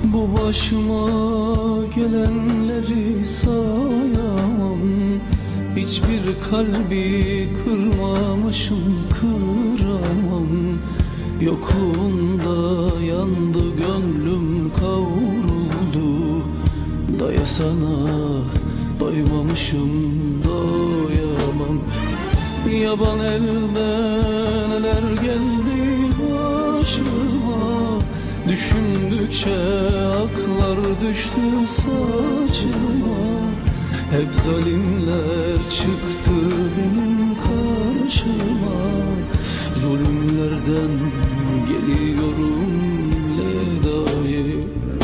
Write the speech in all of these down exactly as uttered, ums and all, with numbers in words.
Bu başıma gelenleri sayamam. Hiçbir kalbi kırmamışım, kıramam. Yokluğunda yandı gönlüm, kavruldu. Daya sana doymamışım, doyamam. Yaban elden neler geldi başıma. Düşündükçe aklar düştü saçıma. Hep zalimler çıktı benim karşıma. Zulümlerden geliyorum Leda'ye.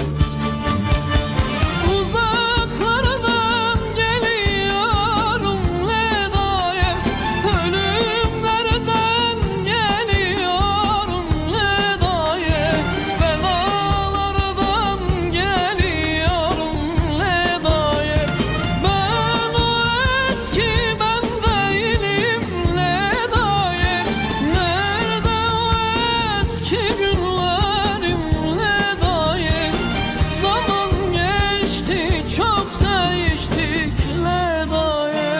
Uzaklardan geliyorum Leda'ye. Ölümlerden geliyorum Leda'ye. Belalardan geliyorum Leda'ye. Ben o eski ben değilim Leda'ye. Nerede o eski günlerim Leda'ye. Zaman geçti, çok değiştik Leda'ye.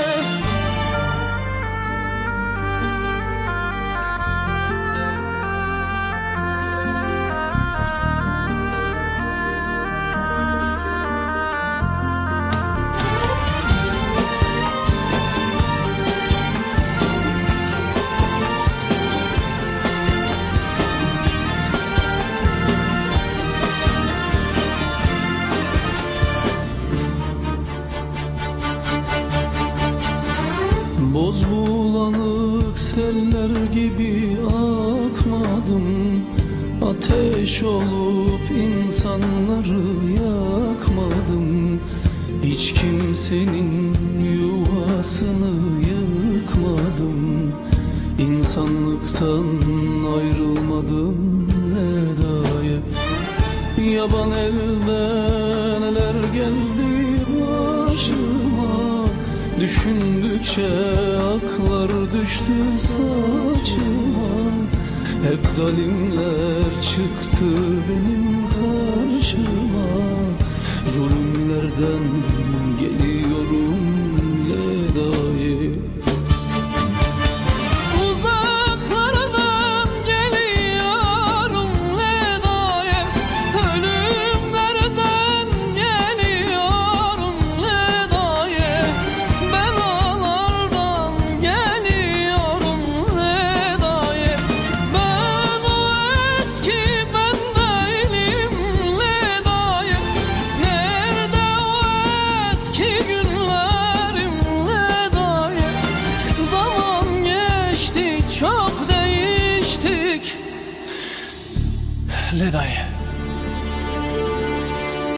Boz bulanık seller gibi akmadım. Ateş olup insanları yakmadım. Hiç kimsenin yuvasını yıkmadım. İnsanlıktan ayrılmadım Leda'ye. Yaban elden neler geldi başıma. Düşündükçe aklar düştü saçıma. Hep zalimler çıktı benim karşıma. Zulümlerden geliyorum Leda'ye. Uzaklardan geliyorum Leda'ye. Ölümlerden geliyorum Leda'ye. Belalardan geliyorum Leda'ye. Ben o eski ben değilim Leda'ye. Nerede o eski günlerim Leda'ye. Zaman geçti, çok değiştik Leda'ye.